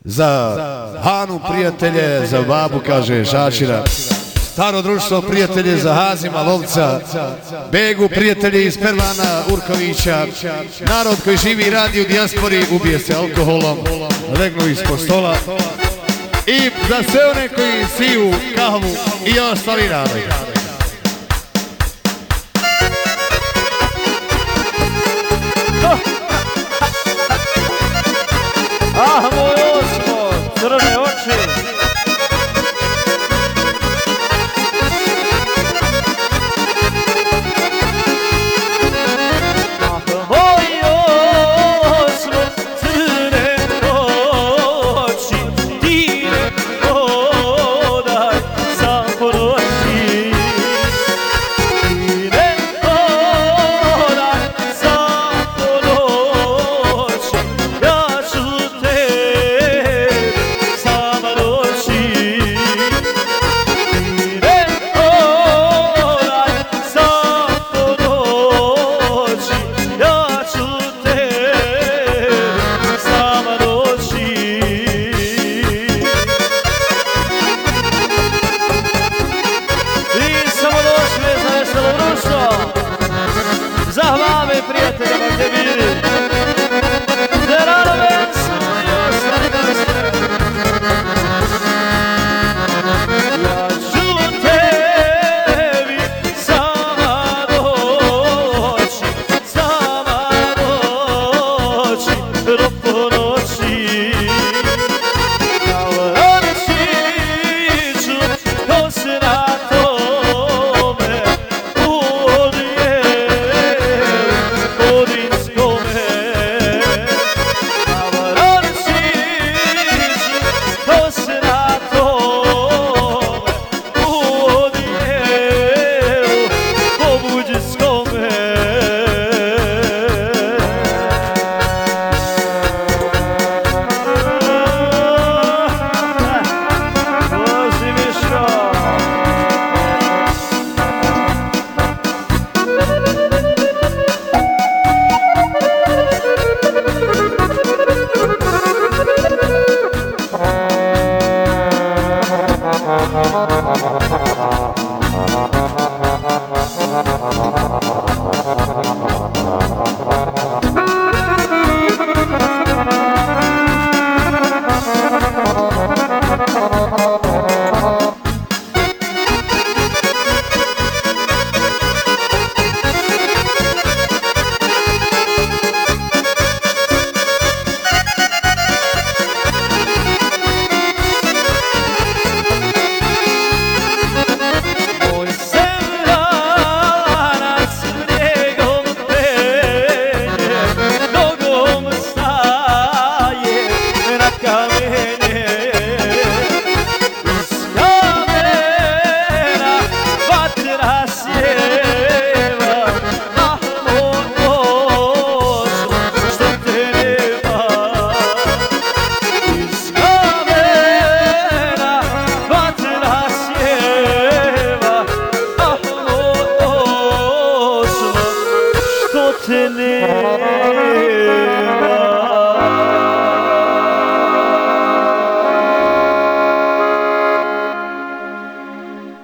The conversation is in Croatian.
Za Hanu prijatelje, za babu kaže Šačira, staro društvo prijatelje za Hazima Lovca, Begu prijatelje iz Pervana Urkovića, narod koji živi i radi u dijaspori, ubije se alkoholom, legnu ispod stola i za sve one koji siju kahvu i ostali radi. Ah, moj osmo, crne oči. Ah, moj osmo, crne oči, ti ne hodaj sam po noći. Ti ne hodaj sam po noći, ja ću zahvame prijateljama gdje bili. Zerano Bensu i ostali goste. Ja ću tebi sama doći, do ponoći. Kao raničiću ko se na tome udje. Ten